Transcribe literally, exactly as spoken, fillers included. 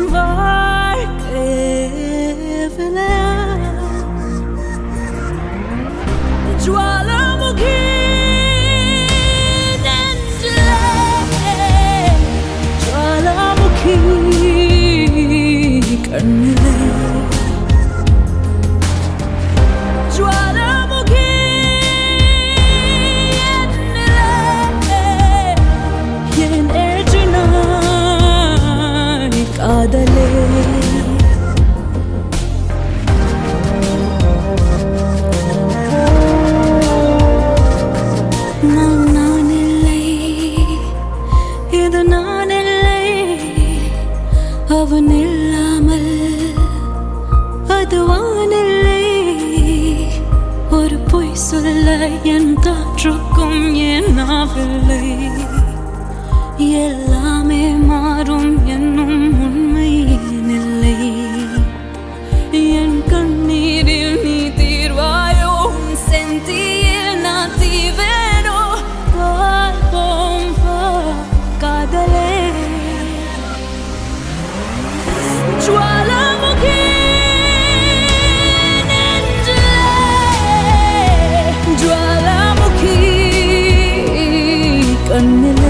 ஜுவாலாமுகி நெஞ்சிலே ஜுவாலாமுகி கண்ணிலே ஜுவாலாமுகி என்னிலே என் ஏற்றினாய் காதலே அவன் இல்லாமல் அது வானில்லை ஒரு பொய் சொல்ல என் காற்றுக்கும் என் நாவில்லை எல்லாமே மாறும் என்னும் உண்மை இல்லை என் கண்ணீரில் நீ தீர்வாயோ செந்தியில் நான் தீவேனோ பார்ப்போம் காதலே ஜுவாலாமுகி நெஞ்சிலே ஜுவாலாமுகி கண்ணிலே